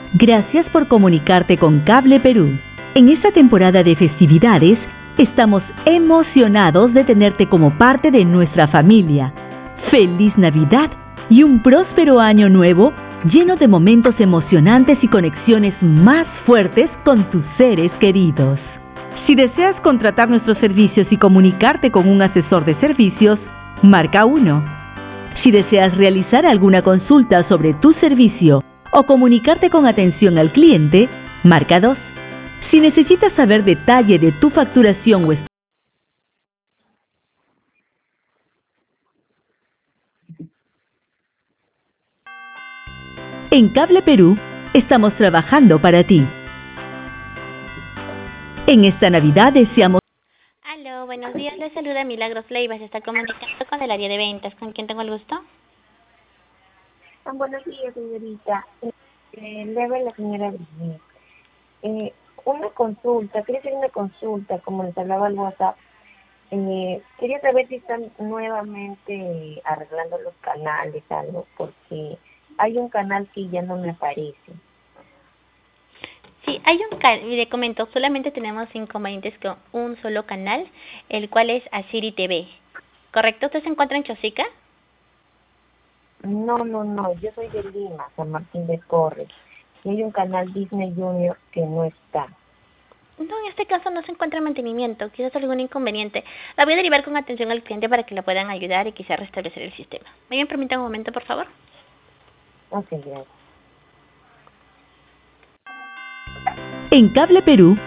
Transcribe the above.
Gracias por comunicarte con Cable Perú. En esta temporada de festividades, estamos emocionados de tenerte como parte de nuestra familia. ¡Feliz Navidad y un próspero año nuevo lleno de momentos emocionantes y conexiones más fuertes con tus seres queridos! Si deseas contratar nuestros servicios y comunicarte con un asesor de servicios, marca 1. Si deseas realizar alguna consulta sobre tu servicio o comunicarte con atención al cliente, marca 2. Si necesitas saber detalle de tu facturación o en Cable Perú, estamos trabajando para ti. En esta Navidad deseamos... Aló, buenos días, les saluda Milagros Leiva, se está comunicando con el área de ventas. ¿Con quién tengo el gusto? Buenos días, señorita. Le habla la señora Brigitte. Una consulta, quería hacer una consulta, como les hablaba al WhatsApp. Quería saber si están nuevamente arreglando los canales, algo, porque hay un canal que ya no me aparece. Sí, hay le comento, solamente tenemos inconvenientes con un solo canal, el cual es Asiri TV. ¿Correcto? ¿Usted se encuentra en Chosica? No, yo soy de Lima, San Martín de Porres. Y hay un canal Disney Junior que no está. No, en este caso no se encuentra en mantenimiento, quizás algún inconveniente. La voy a derivar con atención al cliente para que le puedan ayudar y quizás restablecer el sistema. ¿Me permiten un momento, por favor? Ok, gracias. En Cable Perú,